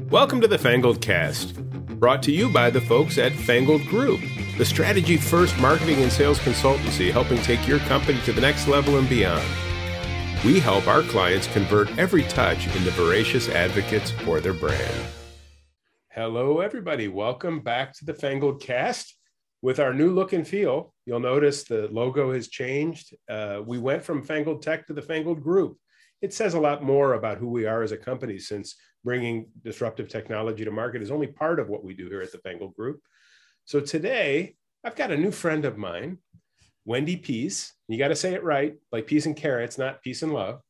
Welcome to the Fangled Cast, brought to you by the folks at Fangled Group, the strategy-first marketing and sales consultancy helping take your company to the next level and beyond. We help our clients convert every touch into voracious advocates for their brand. Hello, everybody. Welcome back to the Fangled Cast. With our new look and feel, you'll notice the logo has changed. We went from Fangled Tech to the Fangled Group. It says a lot more about who we are as a company, since bringing disruptive technology to market is only part of what we do here at the Fangled Group. So today, I've got a new friend of mine, Wendy Peace. You got to say it right, like peas and carrots, not peace and love.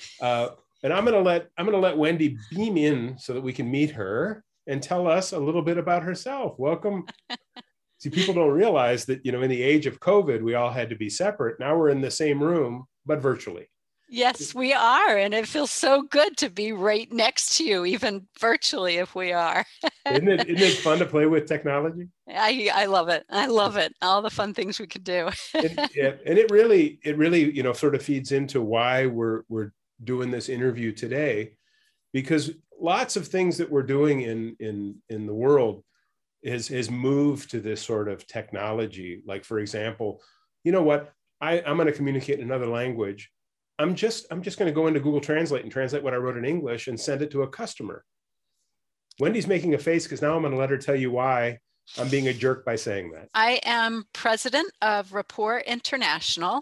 And I'm gonna let Wendy beam in so that we can meet her and tell us a little bit about herself. Welcome. See, people don't realize that, in the age of COVID, we all had to be separate. Now we're in the same room, but virtually. Yes, we are. And it feels so good to be right next to you, even virtually, if we are. Isn't it fun to play with technology? I love it. I love it. All the fun things we could do. And it really, sort of feeds into why we're doing this interview today, because lots of things that we're doing in the world has moved to this sort of technology. Like, for example, you know what? I'm going to communicate in another language. I'm just going to go into Google Translate and translate what I wrote in English and send it to a customer. Wendy's making a face because now I'm going to let her tell you why I'm being a jerk by saying that. I am president of Rapport International.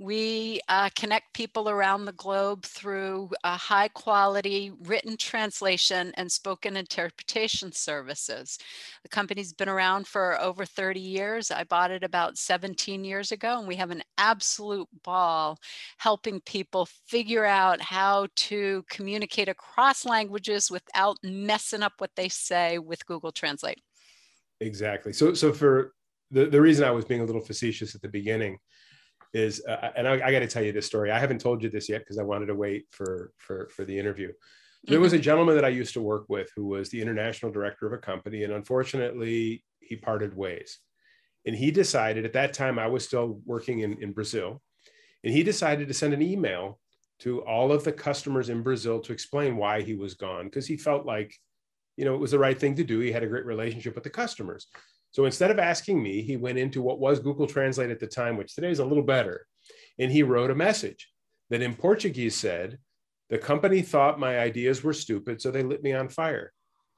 We connect people around the globe through high quality written translation and spoken interpretation services. The company's been around for over 30 years. I bought it about 17 years ago, and we have an absolute ball helping people figure out how to communicate across languages without messing up what they say with Google Translate. Exactly. So for the reason I was being a little facetious at the beginning is, and I got to tell you this story. I haven't told you this yet because I wanted to wait for the interview. There was a gentleman that I used to work with who was the international director of a company, and unfortunately, he parted ways. And he decided, at that time, I was still working in Brazil, and he decided to send an email to all of the customers in Brazil to explain why he was gone, because he felt like, it was the right thing to do. He had a great relationship with the customers. So instead of asking me, he went into what was Google Translate at the time, which today is a little better. And he wrote a message that in Portuguese said, "The company thought my ideas were stupid, so they lit me on fire."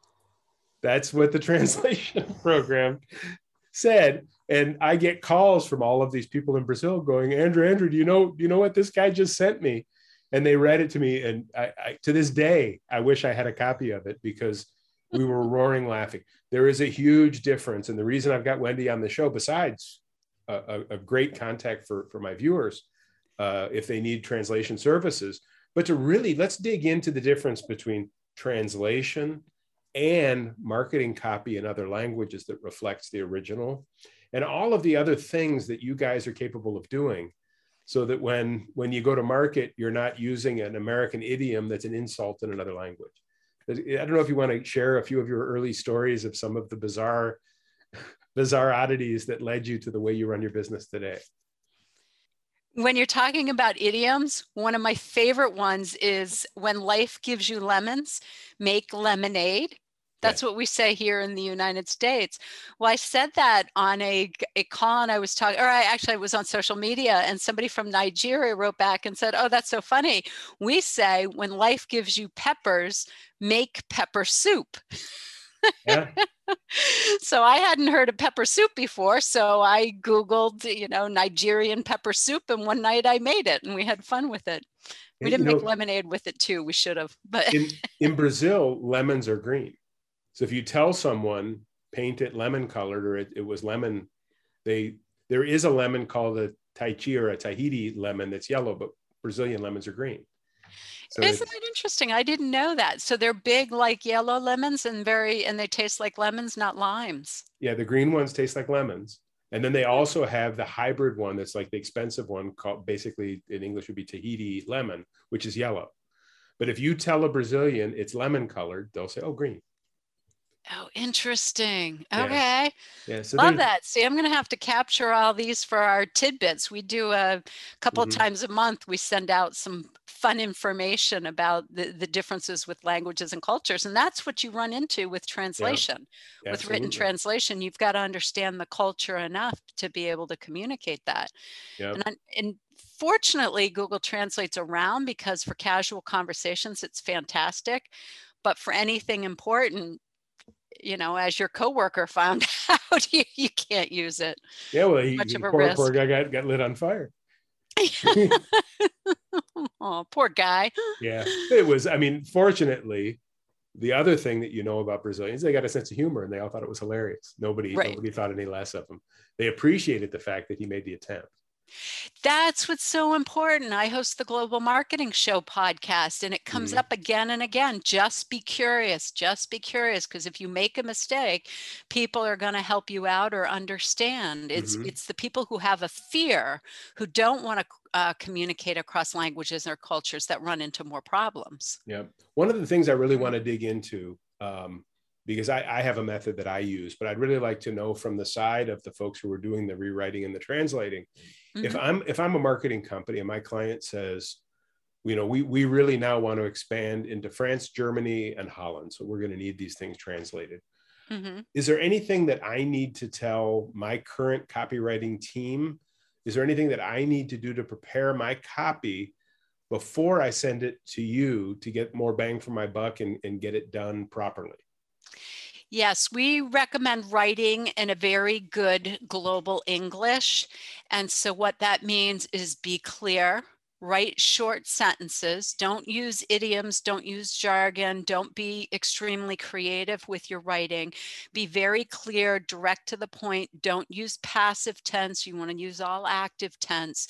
That's what the translation program said. And I get calls from all of these people in Brazil going, Andrew, do you know what this guy just sent me? And they read it to me. And I to this day, I wish I had a copy of it, because we were roaring laughing. There is a huge difference. And the reason I've got Wendy on the show, besides a great contact for my viewers, if they need translation services, but to really, let's dig into the difference between translation and marketing copy in other languages that reflects the original, and all of the other things that you guys are capable of doing, so that when you go to market, you're not using an American idiom that's an insult in another language. I don't know if you want to share a few of your early stories of some of the bizarre oddities that led you to the way you run your business today. When you're talking about idioms, one of my favorite ones is, when life gives you lemons, make lemonade. That's what we say here in the United States. Well, I said that on a call, and I was talking, or I was on social media, and somebody from Nigeria wrote back and said, "Oh, that's so funny. We say, when life gives you peppers, make pepper soup." Yeah. So I hadn't heard of pepper soup before. So I Googled, Nigerian pepper soup, and one night I made it, and we had fun with it. We didn't make lemonade with it too. We should have. But in Brazil, lemons are green. So if you tell someone, paint it lemon colored, or it was lemon, there is a lemon called a Tahiti or a Tahiti lemon that's yellow, but Brazilian lemons are green. So isn't it interesting? I didn't know that. So they're big like yellow lemons and they taste like lemons, not limes. Yeah, the green ones taste like lemons. And then they also have the hybrid one that's like the expensive one, called, basically in English would be Tahiti lemon, which is yellow. But if you tell a Brazilian it's lemon colored, they'll say, "Oh, green." Oh, interesting. Yeah. Okay. Yeah. So Love there's, that. See, I'm going to have to capture all these for our tidbits. We do a couple of mhm. times a month. We send out some fun information about the differences with languages and cultures. And that's what you run into with Yeah, translation. With written absolutely. translation, you've got to understand the culture enough to be able to communicate that. Yep. And fortunately, Google translates around because for casual conversations, it's fantastic. But for anything important, as your coworker found out, you can't use it. Yeah. Well, Much of a poor risk. guy got lit on fire. Oh, poor guy. Yeah. It was, I mean, fortunately, the other thing that you know about Brazilians, they got a sense of humor and they all thought it was hilarious. Right. Nobody thought any less of him. They appreciated the fact that he made the attempt. That's what's so important. I host the Global Marketing Show podcast, and it comes Mhm. up again and again. Just be curious. Just be curious, because if you make a mistake, people are going to help you out or understand. It's Mhm. it's the people who have a fear, who don't want to communicate across languages or cultures, that run into more problems. Yeah. One of the things I really want Mm. to dig into, because I have a method that I use, but I'd really like to know from the side of the folks who are doing the rewriting and the translating. Mhm. If I'm a marketing company and my client says, we really now want to expand into France, Germany, and Holland, so we're going to need these things translated. Mhm. Is there anything that I need to tell my current copywriting team? Is there anything that I need to do to prepare my copy before I send it to you to get more bang for my buck and get it done properly? Yes, we recommend writing in a very good global English. And so, what that means is be clear, write short sentences, don't use idioms, don't use jargon, don't be extremely creative with your writing. Be very clear, direct to the point, don't use passive tense. You want to use all active tense.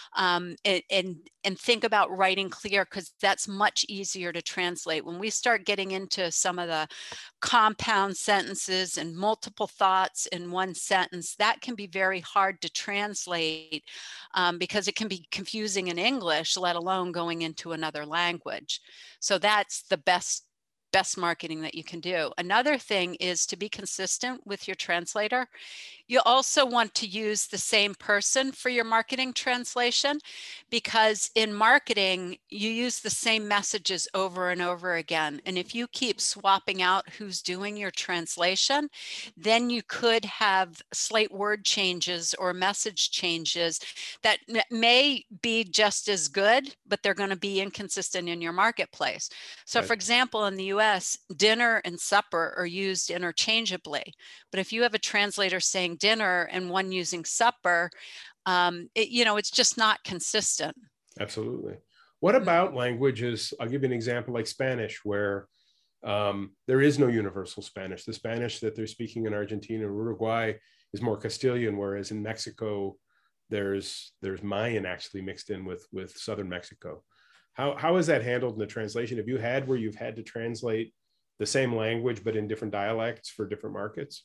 And think about writing clear, because that's much easier to translate. When we start getting into some of the compound sentences and multiple thoughts in one sentence, that can be very hard to translate, because it can be confusing in English, let alone going into another language. So that's the best marketing that you can do. Another thing is to be consistent with your translator. You also want to use the same person for your marketing translation, because in marketing, you use the same messages over and over again. And if you keep swapping out who's doing your translation, then you could have slight word changes or message changes that may be just as good, but they're going to be inconsistent in your marketplace. So, Right. for example, in the US, dinner and supper are used interchangeably. But if you have a translator saying dinner and one using supper, it's just not consistent. Absolutely. What Mm. about languages? I'll give you an example like Spanish, where there is no universal Spanish. The Spanish that they're speaking in Argentina and Uruguay is more Castilian, whereas in Mexico, there's Mayan actually mixed in with southern Mexico. How is that handled in the translation? Have you had where you've had to translate the same language but in different dialects for different markets?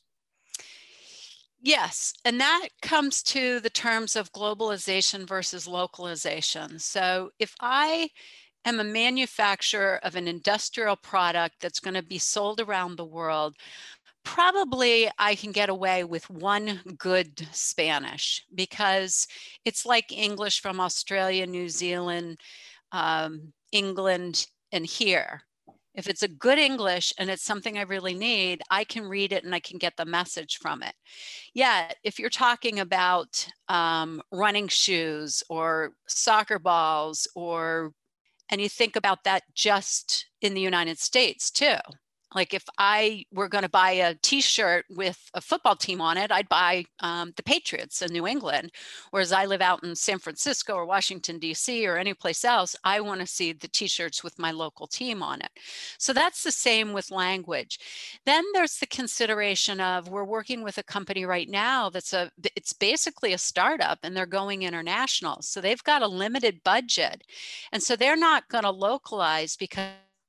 Yes, and that comes to the terms of globalization versus localization. So if I am a manufacturer of an industrial product that's going to be sold around the world, probably I can get away with one good Spanish, because it's like English from Australia, New Zealand, England, and here. If it's a good English and it's something I really need, I can read it and I can get the message from it. Yeah, if you're talking about running shoes or soccer balls, and you think about that just in the United States too. Like if I were going to buy a T-shirt with a football team on it, I'd buy the Patriots in New England. Whereas I live out in San Francisco or Washington, D.C. or any place else, I want to see the T-shirts with my local team on it. So that's the same with language. Then there's the consideration of, we're working with a company right now it's basically a startup and they're going international. So they've got a limited budget. And so they're not going to localize because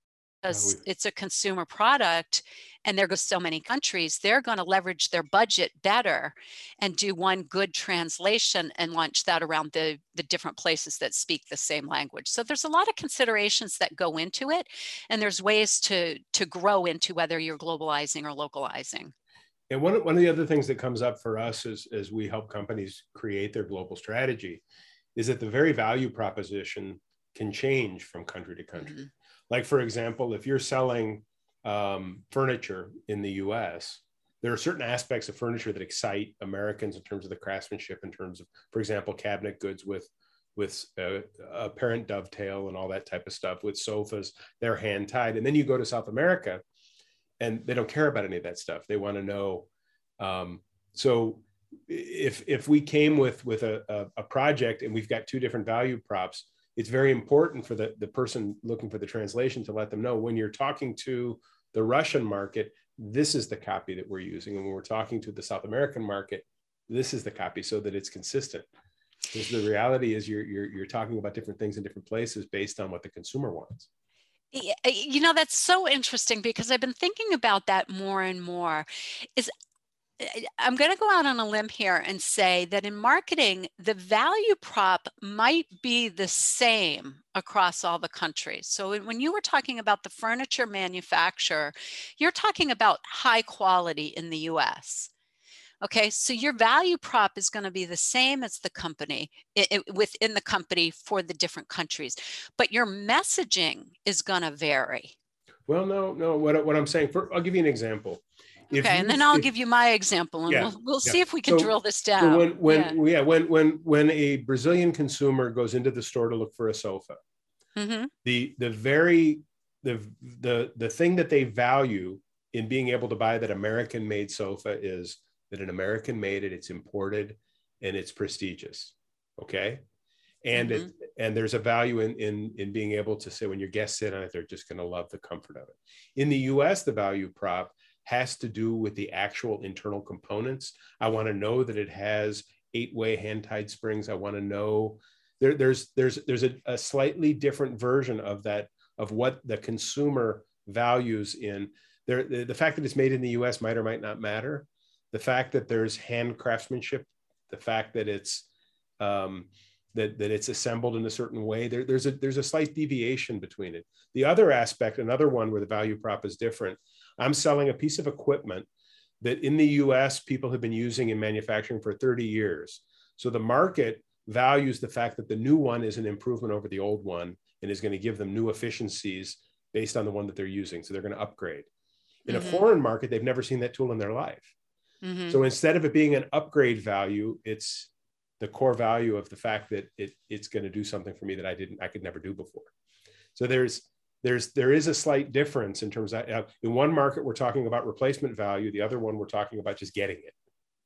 it's a consumer product and there goes so many countries, they're going to leverage their budget better and do one good translation and launch that around the different places that speak the same language. So there's a lot of considerations that go into it, and there's ways to grow into whether you're globalizing or localizing. And one of the other things that comes up for us as we help companies create their global strategy is that the very value proposition can change from country to country. Mm-hmm. Like, for example, if you're selling furniture in the US, there are certain aspects of furniture that excite Americans in terms of the craftsmanship, in terms of, for example, cabinet goods with apparent dovetail and all that type of stuff. With sofas, they're hand tied. And then you go to South America and they don't care about any of that stuff. They want to know. So if we came with a project and we've got two different value props, it's very important for the person looking for the translation to let them know, when you're talking to the Russian market, this is the copy that we're using. And when we're talking to the South American market, this is the copy, so that it's consistent. Because the reality is you're talking about different things in different places based on what the consumer wants. You know, that's so interesting, because I've been thinking about that more and more. I'm going to go out on a limb here and say that in marketing, the value prop might be the same across all the countries. So when you were talking about the furniture manufacturer, you're talking about high quality in the US. Okay, so your value prop is going to be the same as the company within the company for the different countries, but your messaging is going to vary. Well, no. What I'm saying, I'll give you an example. Okay, and then I'll give you my example, and we'll see if we can drill this down. So when a Brazilian consumer goes into the store to look for a sofa, mm-hmm. the thing that they value in being able to buy that American-made sofa is that an American made it, it's imported, and it's prestigious. Okay, and mm-hmm. and there's a value in being able to say, when your guests sit on it, they're just going to love the comfort of it. In the US, the value prop has to do with the actual internal components. I want to know that it has 8-way hand-tied springs. I want to know there's a slightly different version of that, of what the consumer values in there. The fact that it's made in the US might or might not matter. The fact that there's hand craftsmanship, the fact that it's that it's assembled in a certain way, there's a slight deviation between it. The other aspect, another one where the value prop is different, I'm selling a piece of equipment that in the US people have been using in manufacturing for 30 years. So the market values the fact that the new one is an improvement over the old one and is going to give them new efficiencies based on the one that they're using. So they're going to upgrade. In mm-hmm. a foreign market, they've never seen that tool in their life. Mm-hmm. So instead of it being an upgrade value, it's the core value of the fact that it's going to do something for me that I could never do before. So there is a slight difference in terms of, in one market, we're talking about replacement value. The other one, we're talking about just getting it.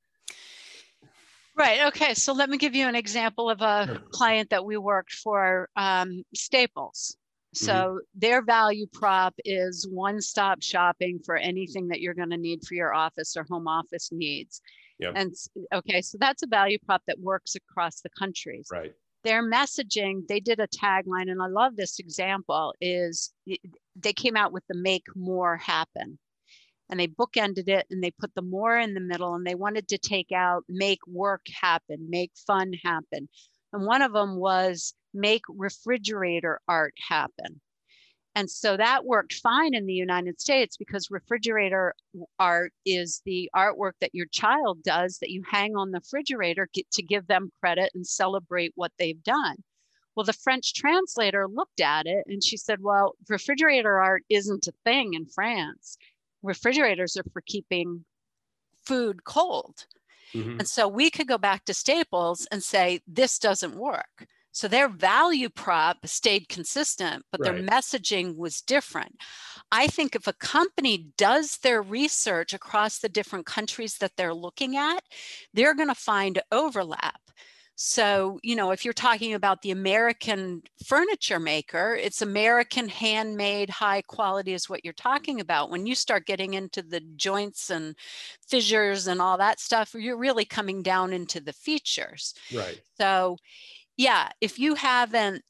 Right. Okay. So let me give you an example of a client that we worked for, Staples. So mm-hmm. their value prop is one-stop shopping for anything that you're going to need for your office or home office needs. Yep. And okay, so that's a value prop that works across the countries. Right. Their messaging, they did a tagline, and I love this example, is they came out with the "Make More Happen." And they bookended it and they put the more in the middle, and they wanted to take out "Make Work Happen," "Make Fun Happen." And one of them was "Make refrigerator art happen." And so that worked fine in the United States, because refrigerator art is the artwork that your child does that you hang on the refrigerator to give them credit and celebrate what they've done. Well, the French translator looked at it and she said, well, refrigerator art isn't a thing in France. Refrigerators are for keeping food cold. Mm-hmm. And so we could go back to Staples and say, this doesn't work. So their value prop stayed consistent, but their messaging was different. I think if a company does their research across the different countries that they're looking at, they're going to find overlap. So, you know, if you're talking about the American furniture maker, it's American handmade, high quality is what you're talking about. When you start getting into the joints and fissures and all that stuff, you're really coming down into the features. Right. So, yeah, if you haven't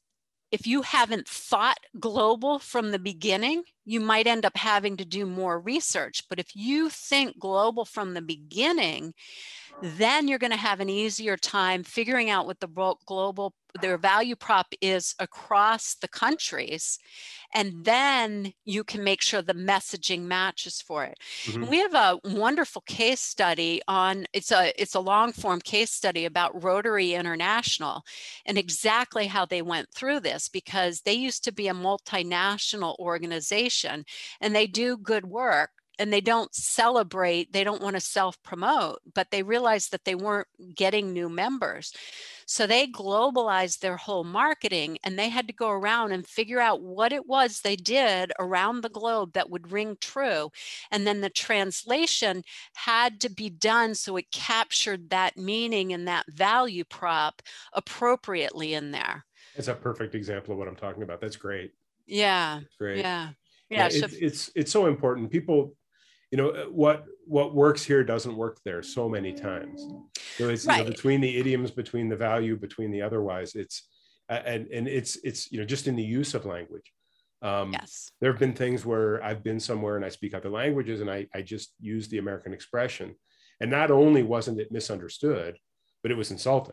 if you haven't thought global from the beginning, you might end up having to do more research. But if you think global from the beginning, then you're going to have an easier time figuring out what their value prop is across the countries. And then you can make sure the messaging matches for it. Mm-hmm. And we have a wonderful case study it's a long form case study about Rotary International and exactly how they went through this, because they used to be a multinational organization and they do good work. And they don't celebrate, they don't want to self-promote, but they realized that they weren't getting new members. So they globalized their whole marketing, and they had to go around and figure out what it was they did around the globe that would ring true. And then the translation had to be done so it captured that meaning and that value prop appropriately in there. That's a perfect example of what I'm talking about. That's great. Yeah. That's great. Yeah. It's so important. People, what works here doesn't work there so many times. So it's right. Between the idioms, between the value, between the otherwise, it's just in the use of language. Yes. There have been things where I've been somewhere and I speak other languages and I just use the American expression, and not only wasn't it misunderstood, but it was insulting.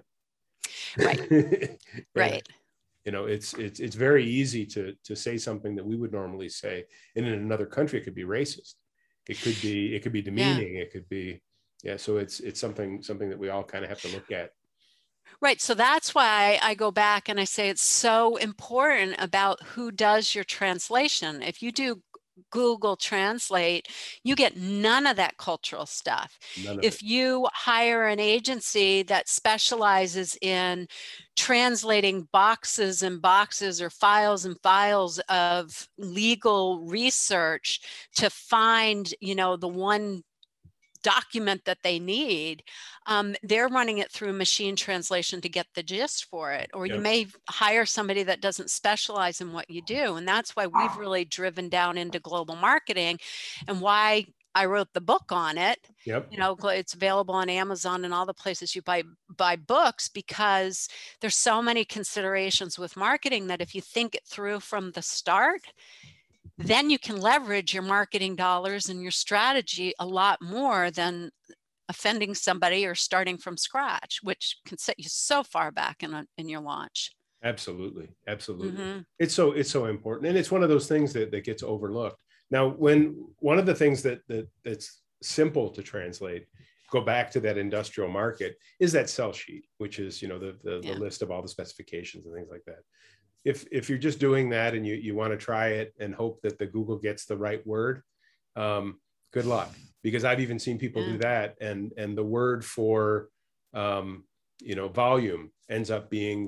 Right. Right. It's very easy to say something that we would normally say, and in another country it could be racist. It could be demeaning. Yeah. It could be, so it's something that we all kind of have to look at. Right. So that's why I go back and I say it's so important about who does your translation. If you do Google Translate, you get none of that cultural stuff. If you hire an agency that specializes in translating boxes and boxes or files and files of legal research to find, the one document that they need, they're running it through machine translation to get the gist for it. Or you may hire somebody that doesn't specialize in what you do. And that's why we've really driven down into global marketing, and why I wrote the book on it. Yep. It's available on Amazon and all the places you buy books, because there's so many considerations with marketing that if you think it through from the start, then you can leverage your marketing dollars and your strategy a lot more than offending somebody or starting from scratch, which can set you so far back in your launch. Absolutely. Mm-hmm. It's so important. And it's one of those things that gets overlooked. Now, when one of the things that's simple to translate, go back to that industrial market, is that sell sheet, which is, the list of all the specifications and things like that. If you're just doing that and you want to try it and hope that the Google gets the right word, good luck. Because I've even seen people do that, and the word for volume ends up being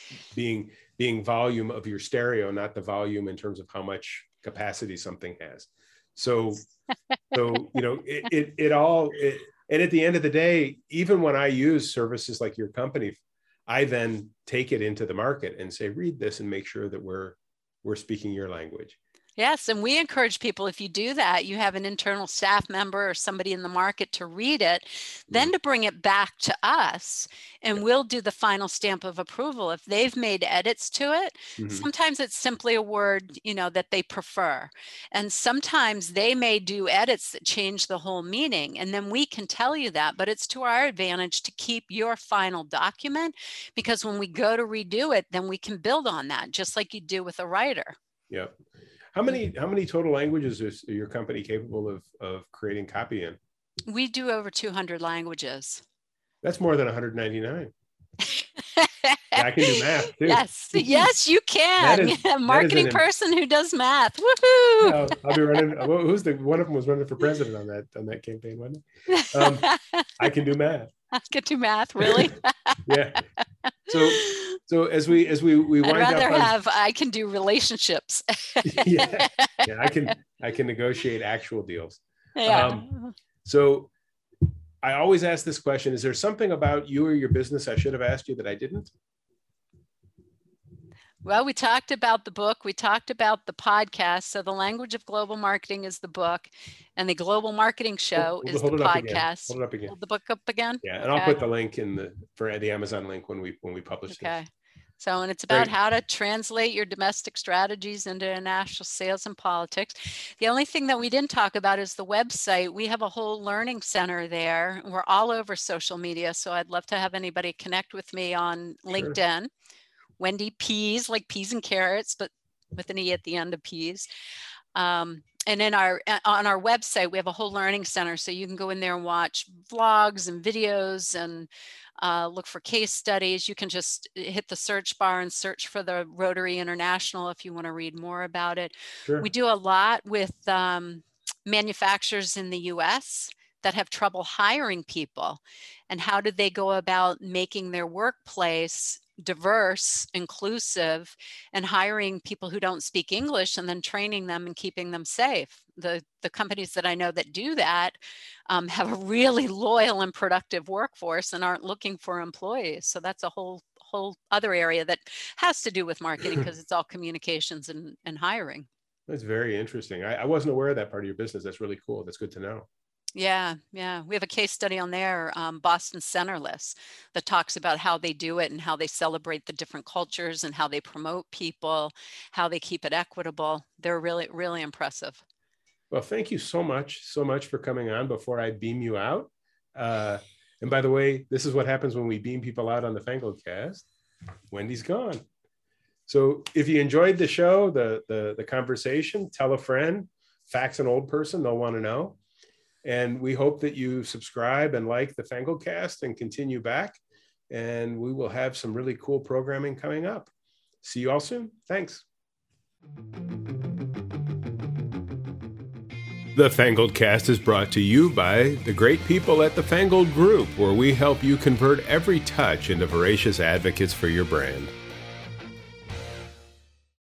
volume of your stereo, not the volume in terms of how much capacity something has. So it all. And at the end of the day, even when I use services like your company, I then take it into the market and say, read this and make sure that we're speaking your language. Yes. And we encourage people, if you do that, you have an internal staff member or somebody in the market to read it, then to bring it back to us, and we'll do the final stamp of approval. If they've made edits to it, sometimes it's simply a word, that they prefer. And sometimes they may do edits that change the whole meaning. And then we can tell you that, but it's to our advantage to keep your final document, because when we go to redo it, then we can build on that, just like you do with a writer. Yeah. How many total languages is your company capable of creating copy in? We do over 200 languages. That's more than 199. I can do math too. Yes, you can. A marketing person who does math. Woohoo! No, I'll be running. One of them was running for president on that campaign, wasn't he? I can do math. I can do math, really? Yeah. So as we wind I'd rather up I can do relationships. yeah, I can negotiate actual deals. Yeah. So I always ask this question: is there something about you or your business I should have asked you that I didn't? Well, we talked about the book, we talked about the podcast. So the Language of Global Marketing is the book, and the Global Marketing Show is the podcast. Hold it up again. Hold the book up again. Yeah, and I'll put the link for the Amazon link when we publish this. So, and it's about Great. how to translate your domestic strategies into international sales and politics. The only thing that we didn't talk about is the website. We have a whole learning center there. We're all over social media. So I'd love to have anybody connect with me on LinkedIn. Sure. Wendy Pease, like peas and carrots, but with an E at the end of peas. And on our website, we have a whole learning center. So you can go in there and watch vlogs and videos and look for case studies. You can just hit the search bar and search for the Rotary International if you want to read more about it. Sure. We do a lot with manufacturers in the US that have trouble hiring people, and how do they go about making their workplace diverse, inclusive, and hiring people who don't speak English and then training them and keeping them safe. The companies that I know that do that have a really loyal and productive workforce and aren't looking for employees. So that's a whole other area that has to do with marketing, because it's all communications and hiring. That's very interesting. I wasn't aware of that part of your business. That's really cool. That's good to know. Yeah. We have a case study on there, Boston Centerless, that talks about how they do it and how they celebrate the different cultures and how they promote people, how they keep it equitable. They're really, really impressive. Well, thank you so much for coming on before I beam you out. And by the way, this is what happens when we beam people out on the Fangled Cast. Wendy's gone. So if you enjoyed the show, the conversation, tell a friend, fax an old person, they'll want to know. And we hope that you subscribe and like the Fangled Cast and continue back. And we will have some really cool programming coming up. See you all soon. Thanks. The Fangled Cast is brought to you by the great people at the Fangled Group, where we help you convert every touch into voracious advocates for your brand.